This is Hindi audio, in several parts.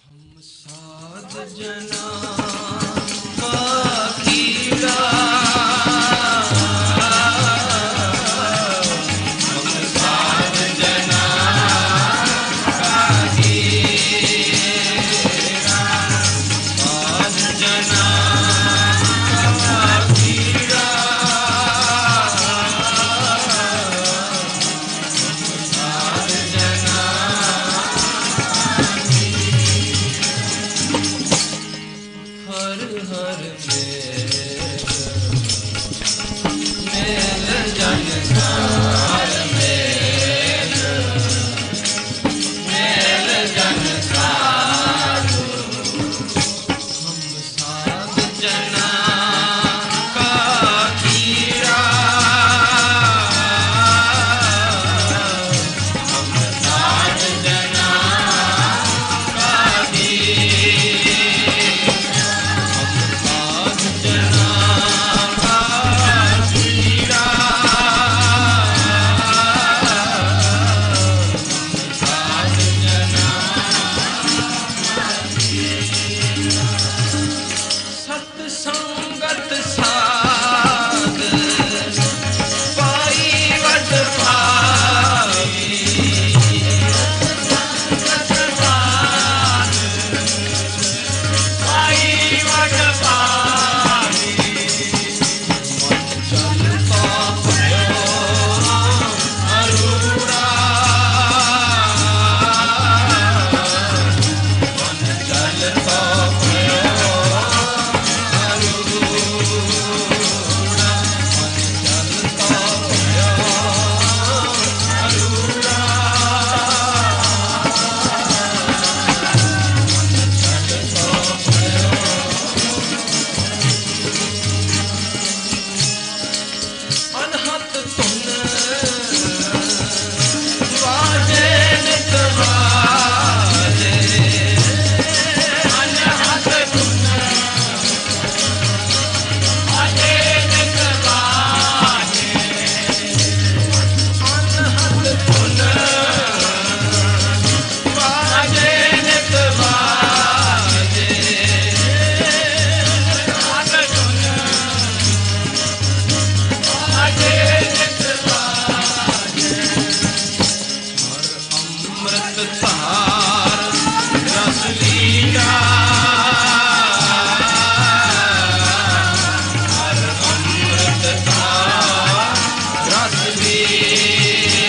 हम साध जना का कीड़ा, हम साध जना का कीड़ा, साध जना का कीड़ा, साध जना हर हर मेल जनसार मेल जनसार, हम साध जना का कीड़ा, हम साध जना का कीड़ा, साध जना का कीड़ा, साध जना सत्संगत साध पाई वड भाई, सत्संगत साध पाई वड भाई, मन चलता भयो अरूड़ा, मन चलता भयो अरूड़ा, मन चलता भयो अरूड़ा, चलता भयो अनहत तुन वाजे नित वाजे, अनहत तुन वाजे नित वाजे, अनहत तुन वाजे नित वाजे, अनहत तुन वाजे नित वाजे, हर अमृत धार रस लीला, हर अमृत धार रस लीला,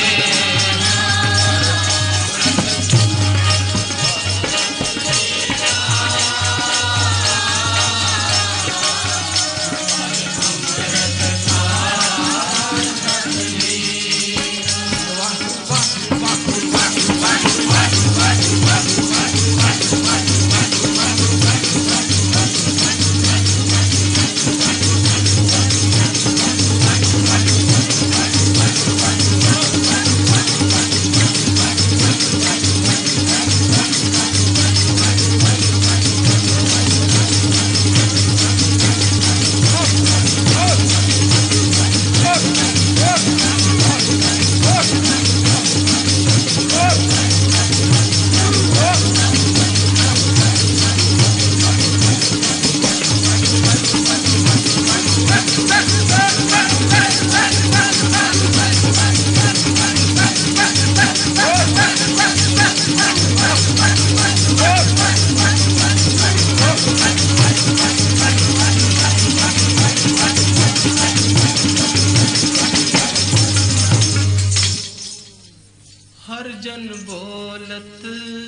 हर जन बोलत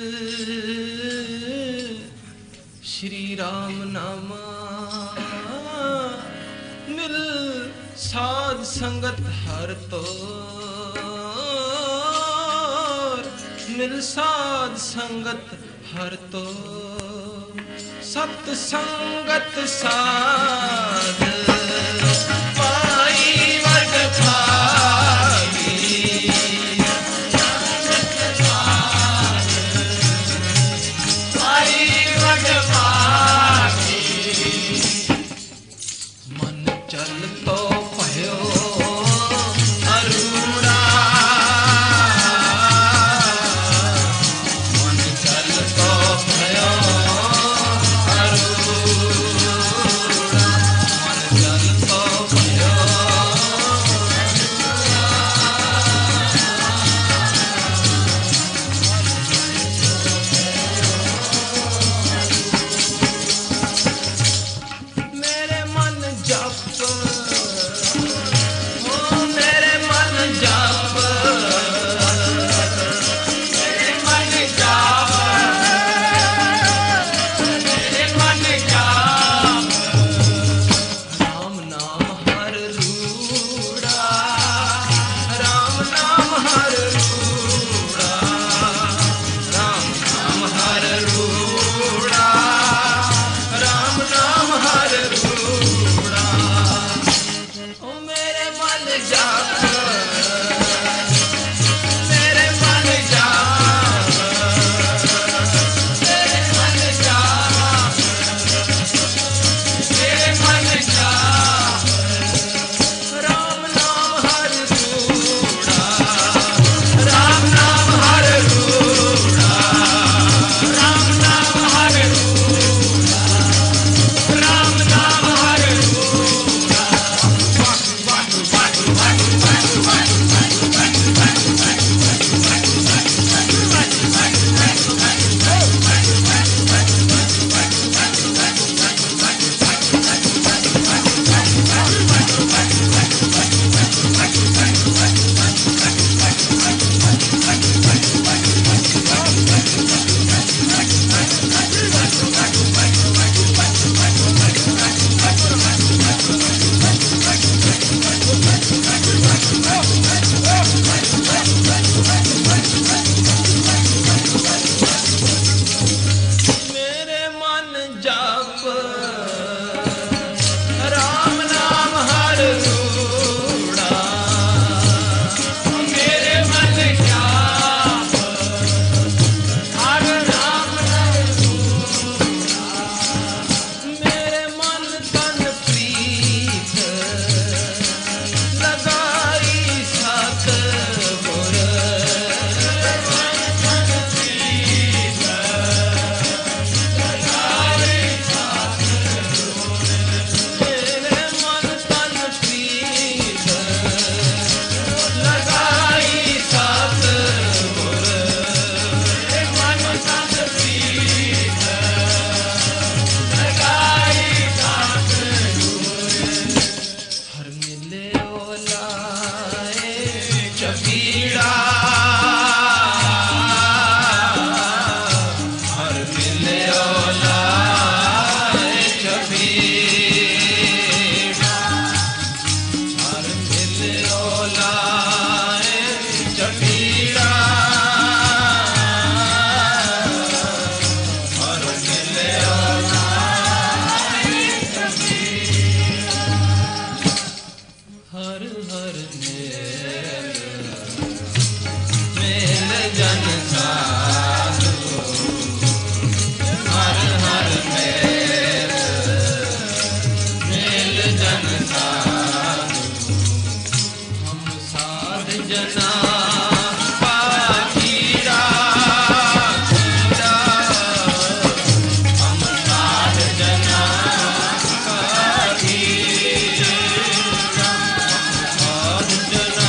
श्री राम नामा, मिल साध संगत हर तोर, मिल साध संगत हर तोर, सत्संगत साध पाई वड भागी, मन चलतो भयो अरूड़ा, मन चलतो भयो मिलियो लाए जबीड़ा हर मिलियो लाए जबीड़ा हर मिलियो लाए जबीड़ा हर हर मेल जन साधु हर हर मेल जन साधु हम साध जना पाखीरा हम साध जना पाखीरा साध जना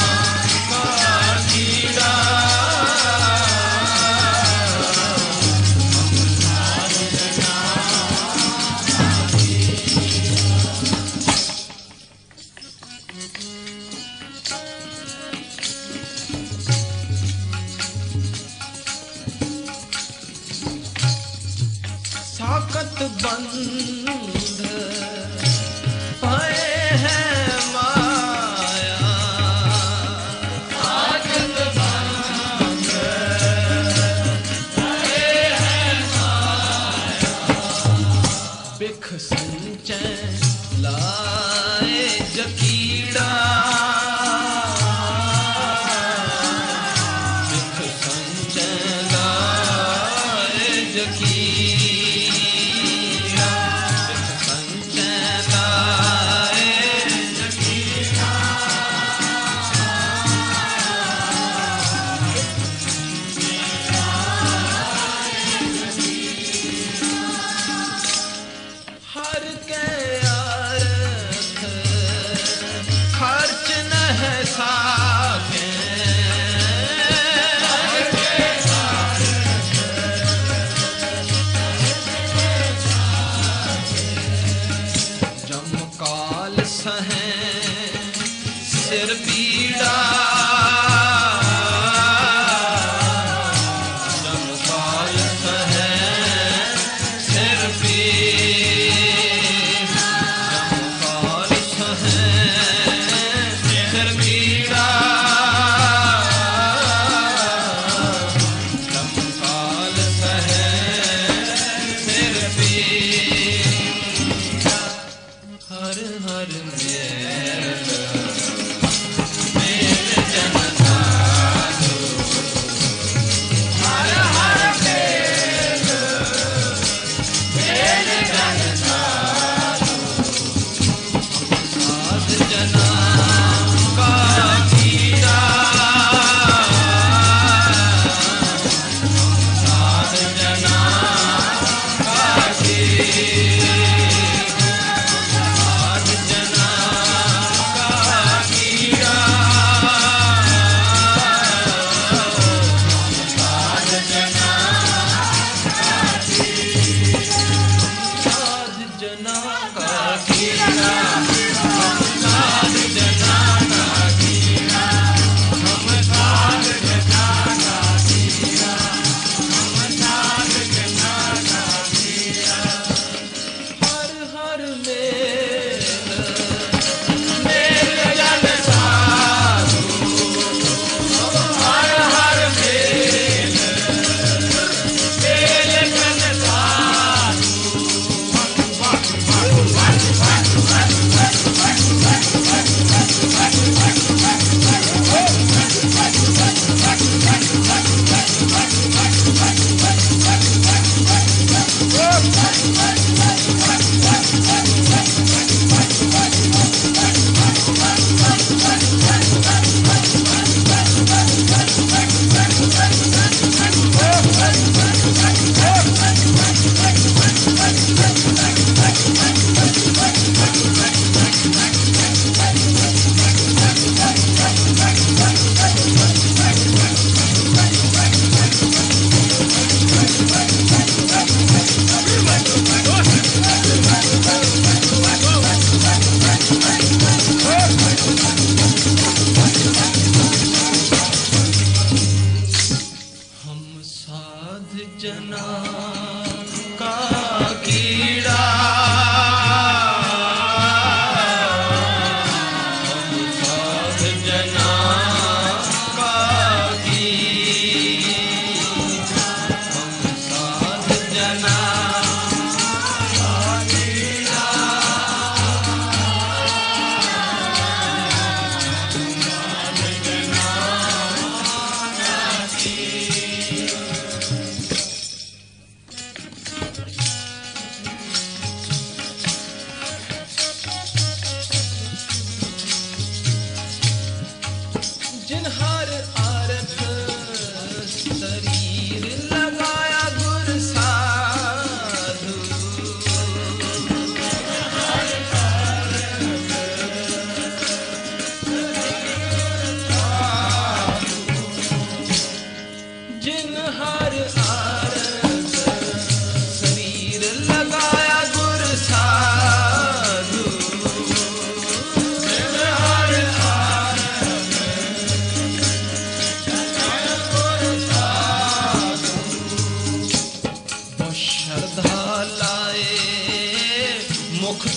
साकत बंध पाए हैं माया साकत बंध पाए हैं माया बिख संचय लाए जकीड़ा बिख संचय लाए जकीड़ा बिख संचय लाए जकीड़ा हर के अर्थ खर्च न है साके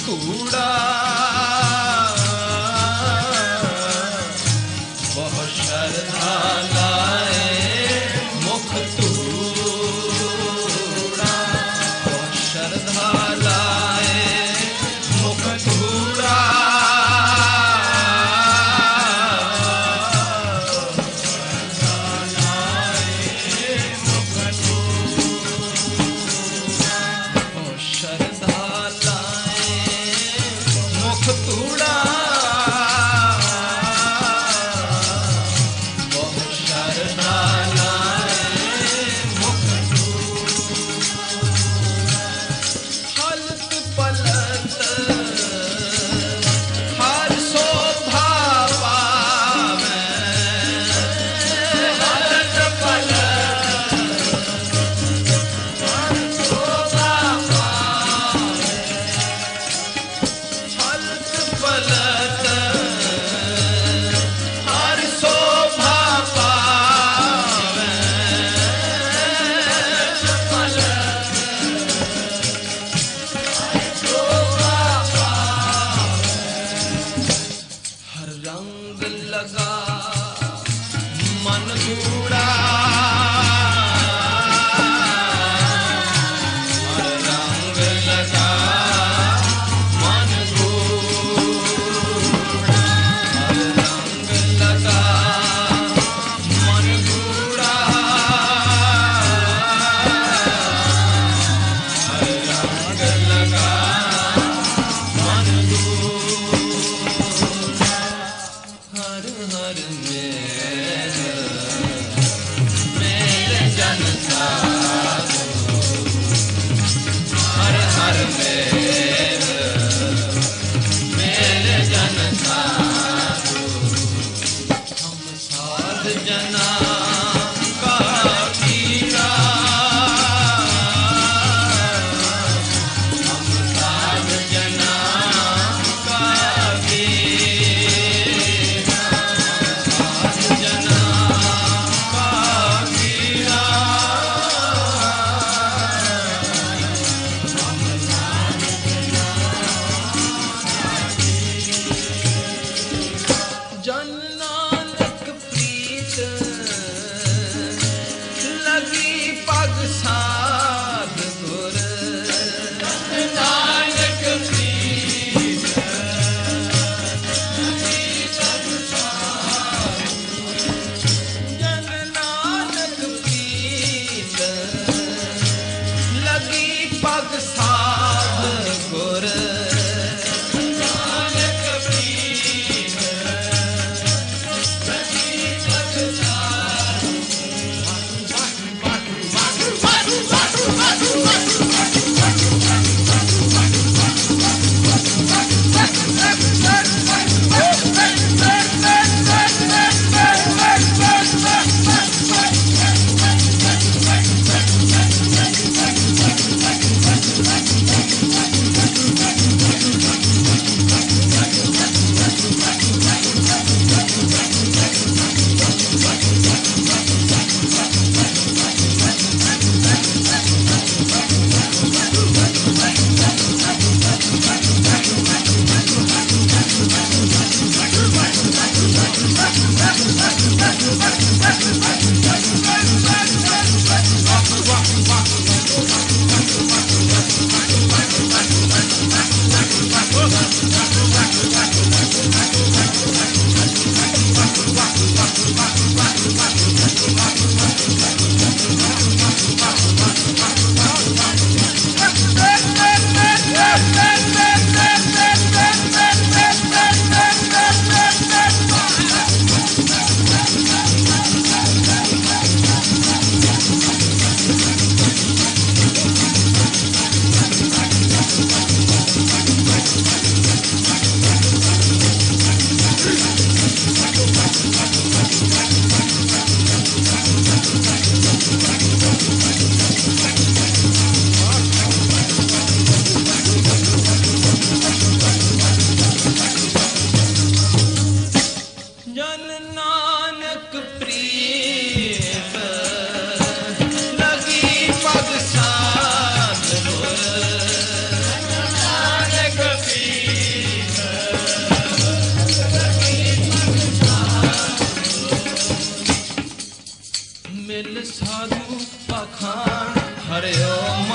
तूड़ा बहुत श्रद्धा लाए मुख तूड़ा बहुत श्रद्धा लाए मुख तूड़ा श्रद्धा लाए मुख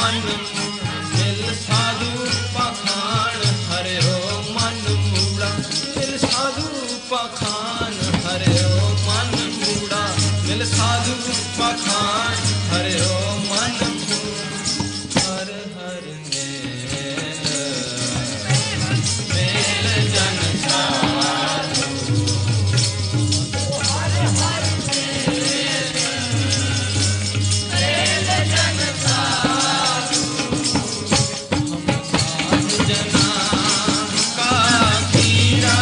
मन मिल साधु पखान हरे हो मन मूड़ा मिल साधु पखान हरे हो मन मूड़ा मिल साधु पखान हरे हो मन हर हर मेल जन साधु मेल जन साधु हम साधु जना का कीड़ा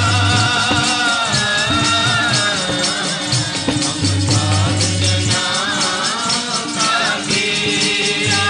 हम साधु जना का कीड़ा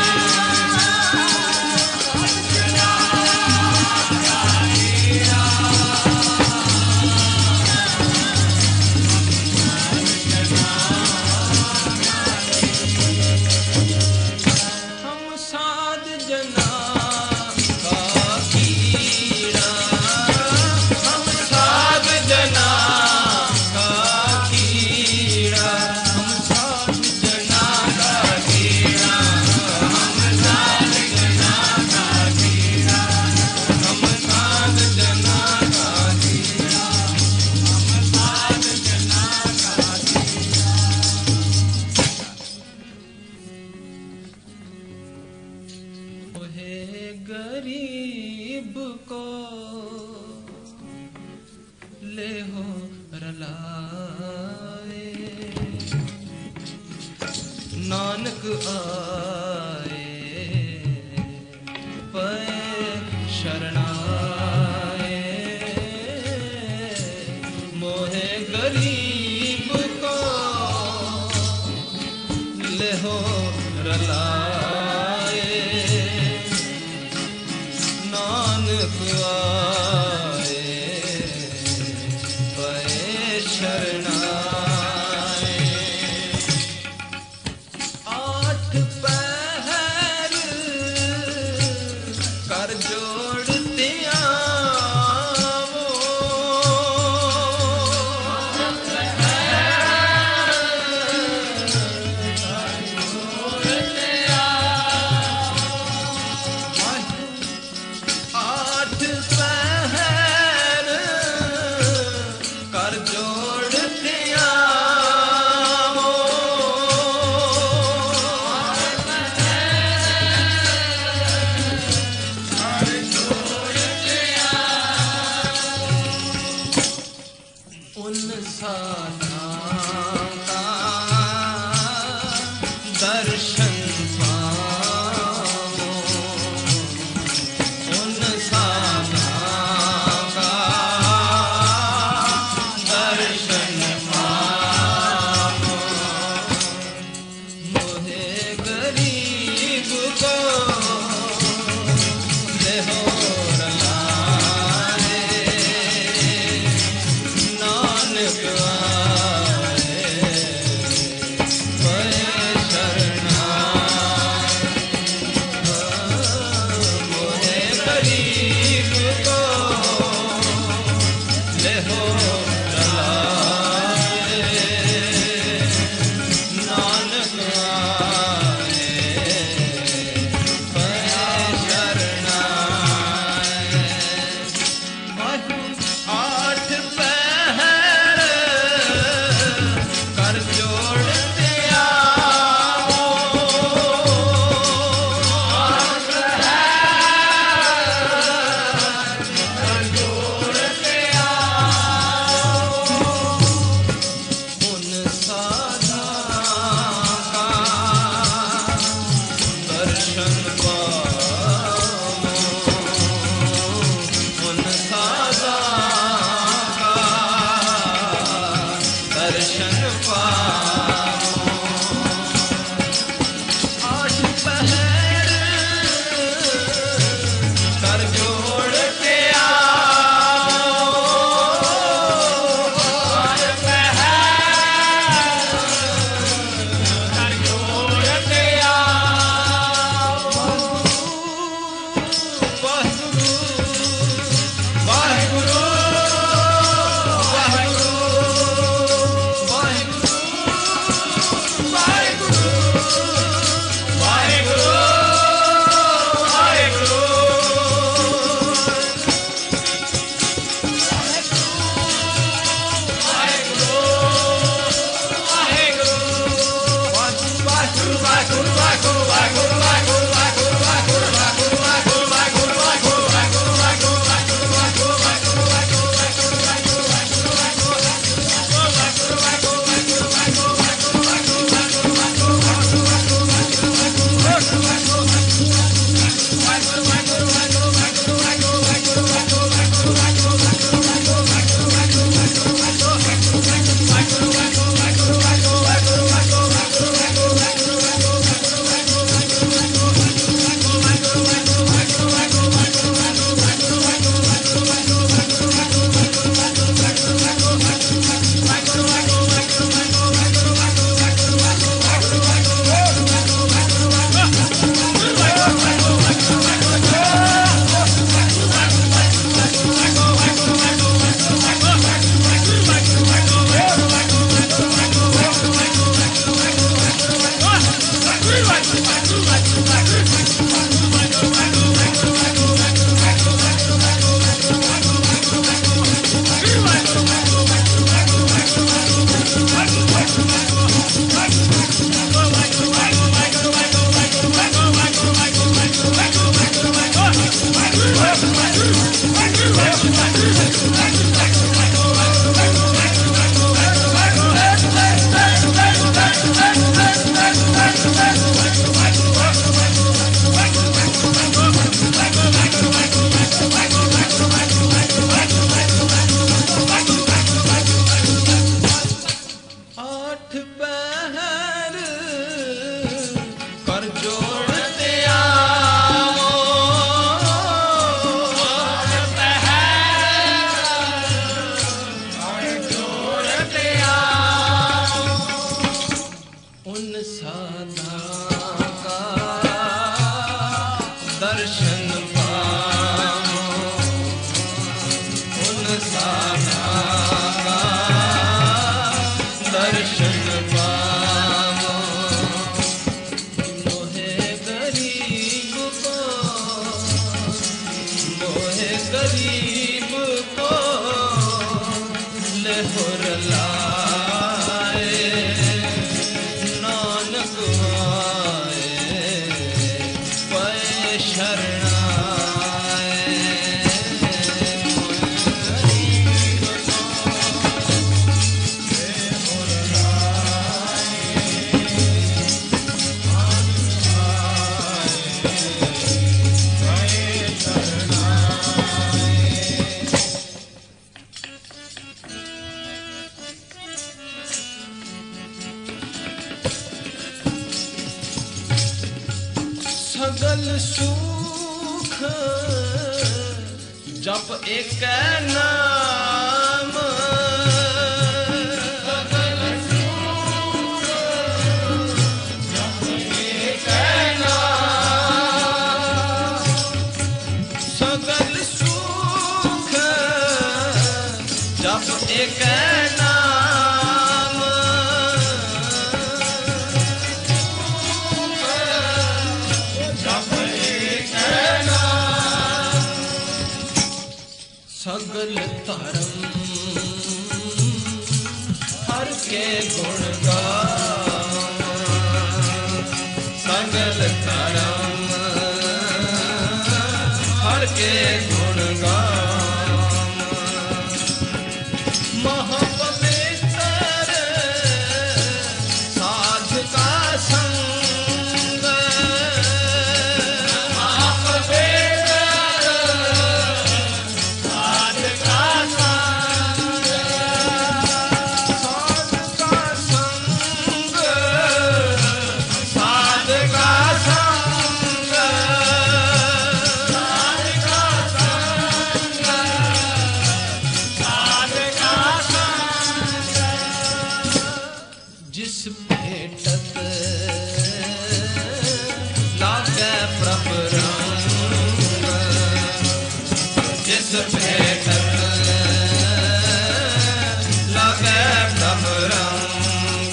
हम साध जना का कीड़ा हम साध जना का कीड़ा हम साध जना का कीड़ा हम साध जना का कीड़ा हम साध जना का कीड़ा हम साध जना का ओहे गरीब को ले हो रलाए नानक आए पे शरणाए मोहे गरीब को ले हो रलाए नानक आए पे शरणाए आठ पैर दर्शन पावो उन साधा दर्शन पावो मोहे गरीब को ले होर लाए नानक आए पै शरणाए सगल सुख जप एक नाम सगल सुख जप एक नाम सगल सुख जप एक नाम सगल धर्म हर के गुण गान सगल धर्म हर के गुण गान महापवित्र साध का संग जिस भेटत लागे प्रभु रंग जिस भेटत लागे प्रभु रंग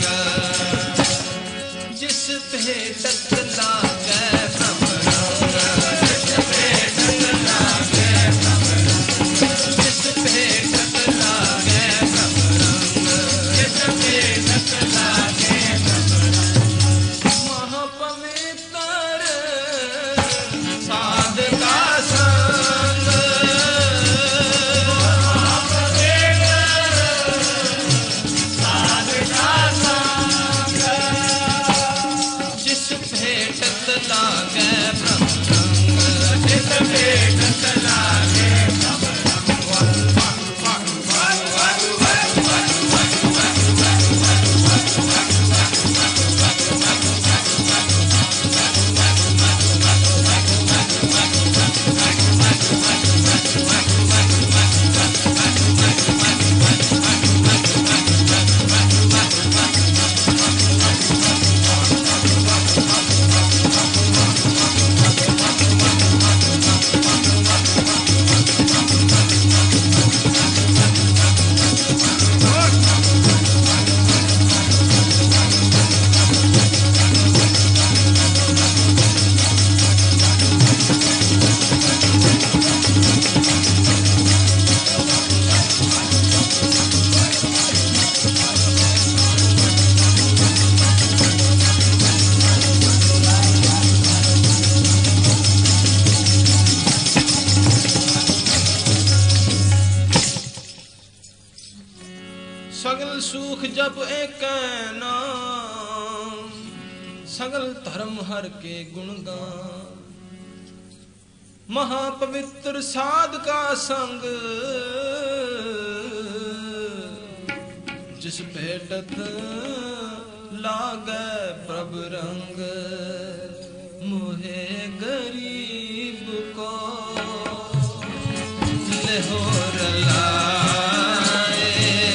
जिस भेटत लागे प्रभु रंग जिस भेटत लागे प्रभु रंग जिस भेटत लागे प्रभु रंग जिस भेटत लागे महापवित्र साध का संग साध का संग जिस भेटत लागे प्रभु रंग जिस भेटत लागे प्रभु सगल सुख जप एक नाम सगल धर्म हर के गुण गान महापवित्र साध का संग जिस भेटत लागे प्रभु रंग मुहे गरीब को ले होर लाए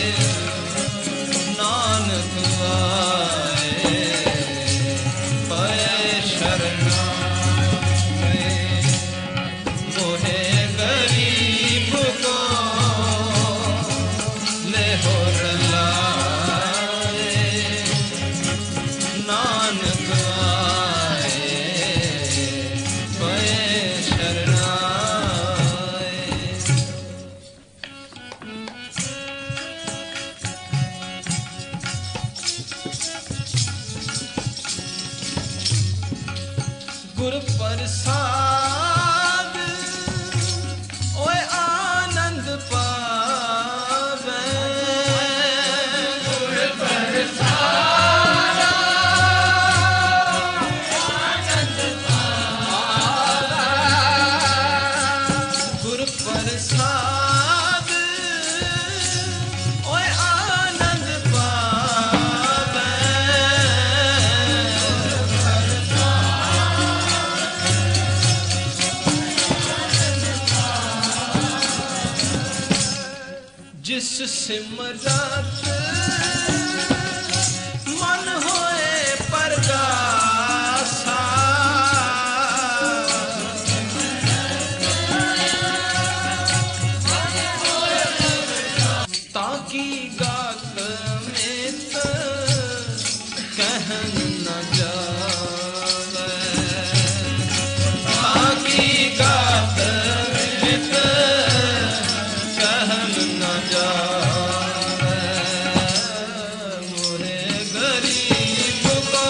नानक आए पै शरणाए प्रसाद ओए आनंद पावे गुर प्रसाद आनंद पावे गुर प्रसाद ओए आनंद पावे जिस सिमरत मन होए परगासा ताकि गात में कहन न जावे ताकि गात में कहन न जावे मोरे गरीब को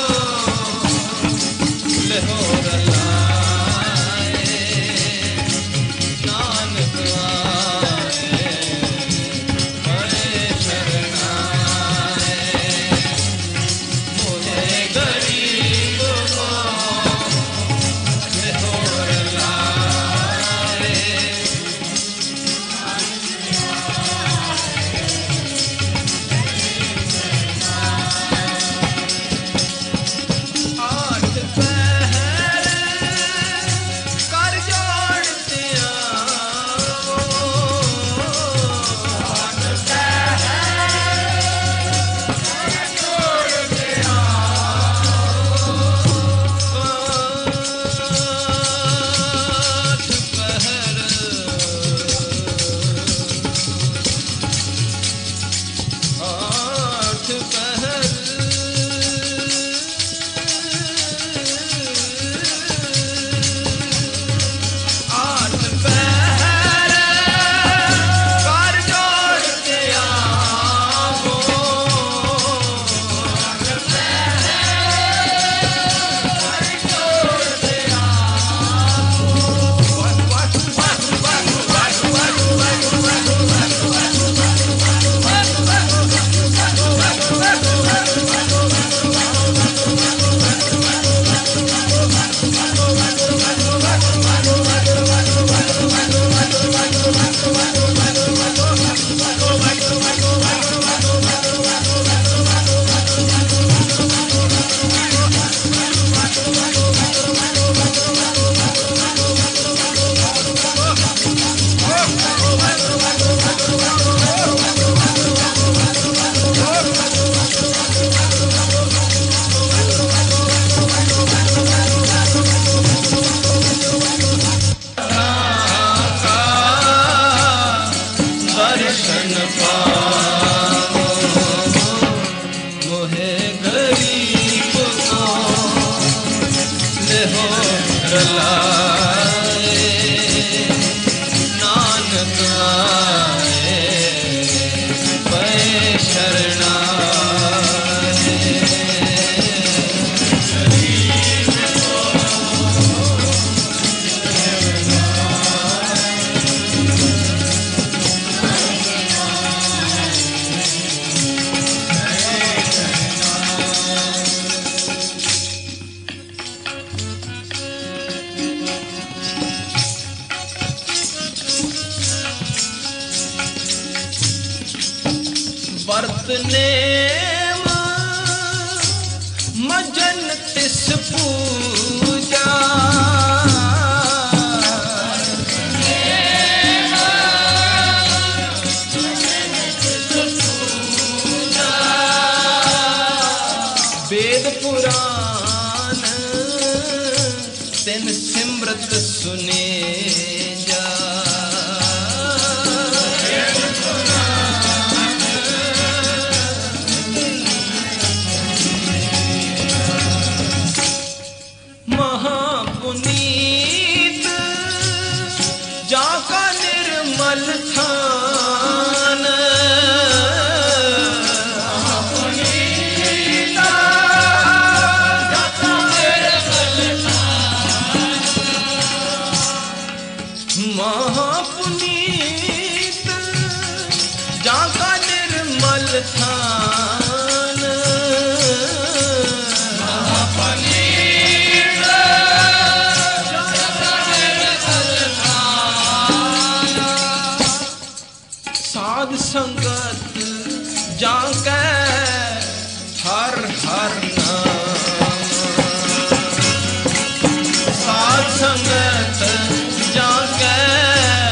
लहोर लाए नानक आए बड़े शरणाए मोरे गरीब को लहोर लाए आठ पहर कर जोड़ते आओ आठ पहर कर जोड़ते आओ दर्शन पाओ मोहे गरीब को लहोर लाए नानक आए पै शरणाए वर्तने मजन तिस पूजा वेद पुराण तिन सिमरत सुने जा महापुनीत जाका निर्मल थान महापुनीत जाका निर्मल थान महापुनीत जाका निर्मल थान साध संगत जाके हर हर नाम साध संगत जाके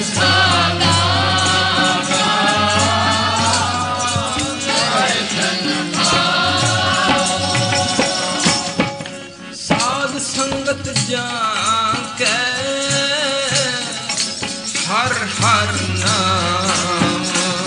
साध संगत जान के हर हर नाम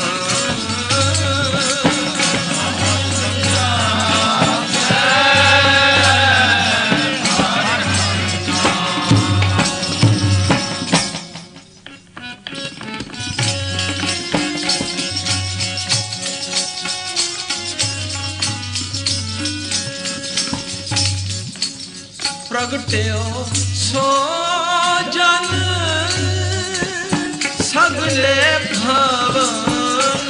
प्रगट्यो सो जन सगले भवन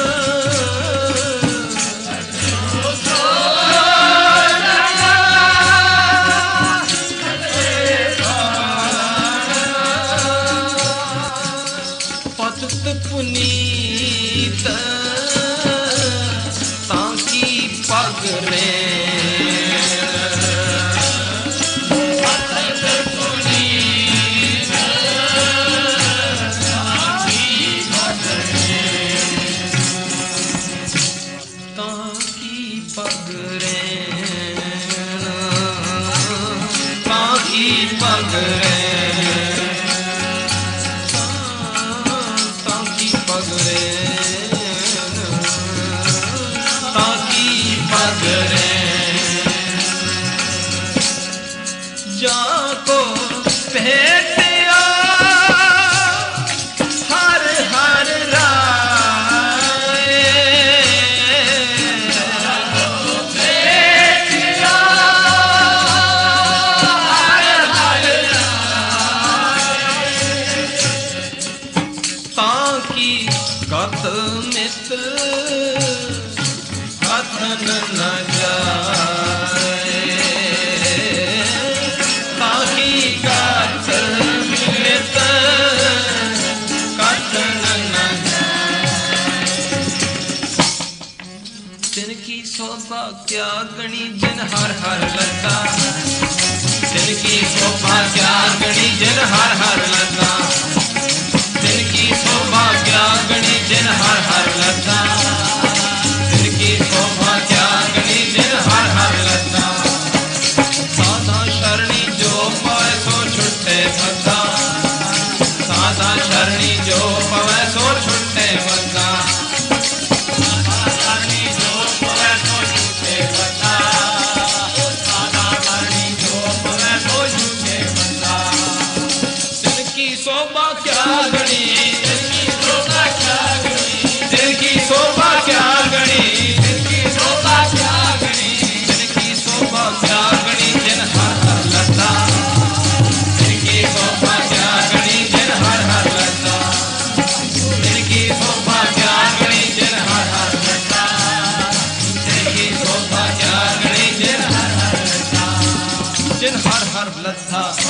पतित पुनीत ताकि पगरे जाको भेटिया हर हर राय भेटिया हर हर राय ताकि कत मित कथन न जाए जिनकी शोभा क्या गणी जिन हर हर लता जिनकी शोभा क्या गणी जिन हर हर लता जिनकी शोभा क्या गणी जिन हर हर लता जिनकी शोभा क्या गणी जिन हर हर लता साधा शरणी जो पाए सो छुट्टे बंदा साधा शरणी जो पाए सो छुट्टे बंदा शोभा क्या गणी जिनकी शोभा क्या गणी जिनकी शोभा क्या गणी जिनकी शोभा क्या गणी जिनकी शोभा क्या गणी जिन हर हर लता जिनकी शोभा क्या गणी जिन हर हर लता जिनकी शोभा क्या गणी जिन हर हर लता जिनकी शोभा क्या गणी जिन हर हर लता जिन हर हर लता